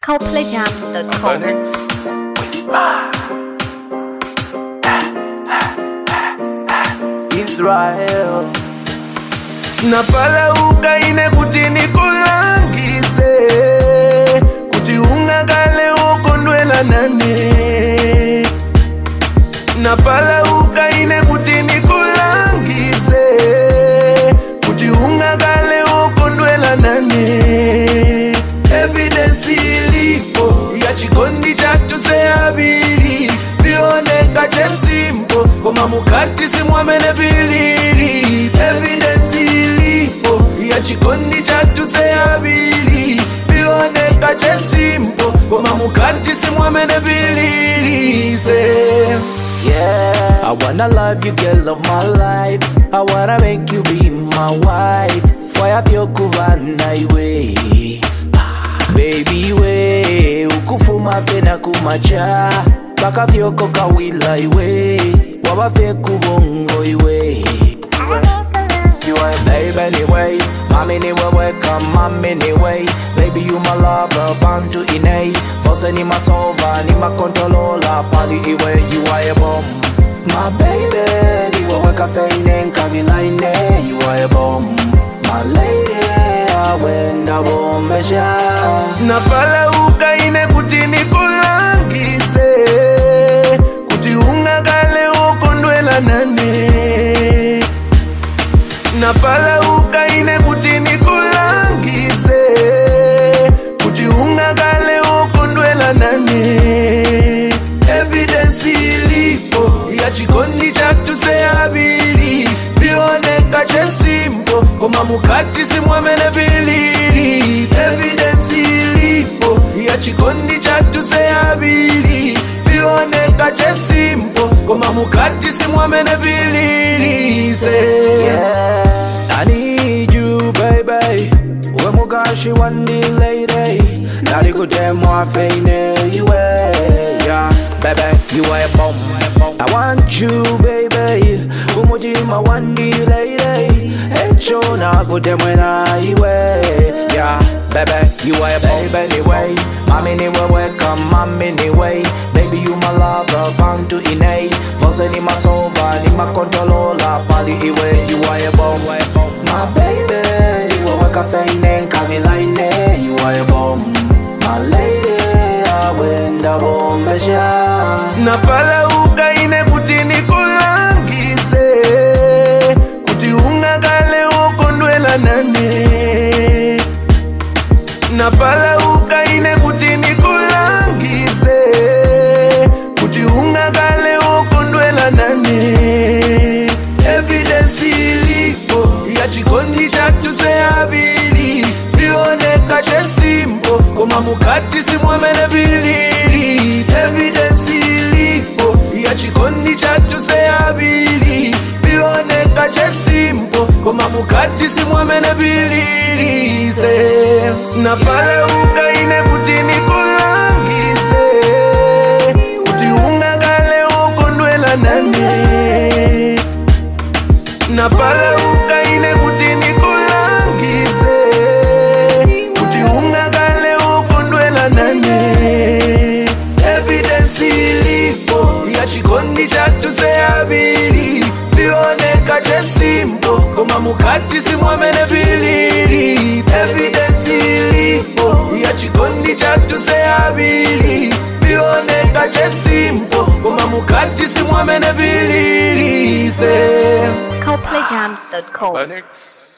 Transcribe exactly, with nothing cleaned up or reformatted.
coldplay jams dot com. Israel napalauka ine kuti nikulangise kuti ungakale ukondwela nane. Napalauka ine kuti nikulangise kuti ungakale ukondwela nane. Evidence ilipo ya chikondi chatu seabili bioneka chemsimpo koma mukati simwamene bilili. Evidence ilipo ya chikondi chatu seabili bioneka chemsimpo koma mukati simwamene bilili. Say yeah, I wanna love you, girl of my life. I wanna make you be my wife. Fire vyo kuvana iwe baby we ukufuma pena kumacha baka vyoko kawila iwe waba vye kubongo iwe. You are baby anyway, mommy anyway, welcome mommy anyway. Baby you my lover, bound to innate. Fose ni masova, ni makontolola pali iwe. You are a bomb, my baby. You are weka feine nkavila ine. You are a bomb, my lady. Awenda bombesha napalauka ine kuti nikulangise kuti ungakale ukondwela nane. Napalauka ine kuti nikulangise kuti ungakale ukondwela nane. Evidence ilipo ya chikondi chatu seabili bioneka chesimpo koma mukati simwamene bilili. Evidence ilipo ya chikondi chatu seabili bioneka chesimpo koma mukati simwamene bilili. Say yeah, I need you baby, we mugashi wandi lady. Nari kudemwa feine iwe yeah. Baby, you are a bomb. I want you, baby. Umujima wandi lady. Echo na kudemwena iwe yeah. Baby, you are a baby anyway. Mommy anyway, welcome mommy anyway. Baby, you my lover, bound to innate. Fose ni masova, ni makontolola pali iwe. You are a bomb, my baby. You are weka feine nkavila ine. You are a bomb, my lady. Awenda bombesha napalauka ine kuti nikulangise kuti ungakale ukondwela nane. Napalauka ine kuti nikulangise kuti ungakale ukondwela nane. Evidence ilipo ya chikondi chatu seabili bioneka chesimpo koma mukati simwamene bilili. Evidence ilipo ya chikondi chatu seabili bioneka chesimpo koma mukati simwamene bilili. Say napalauka ine kuti nikulangise kuti ungakale ukondwela nane. Napalauka ine kuti nikulangise kuti ungakale ukondwela nane. Evidence ilipo ya chikondi chatu seabili bioneka chesimpo koma mukati simwamene bilili. Evidence ilipo ya chikondi chatu seabili bioneka chesimpo koma mukati simwamene bilili. Say coldplay jams dot com. Onyx.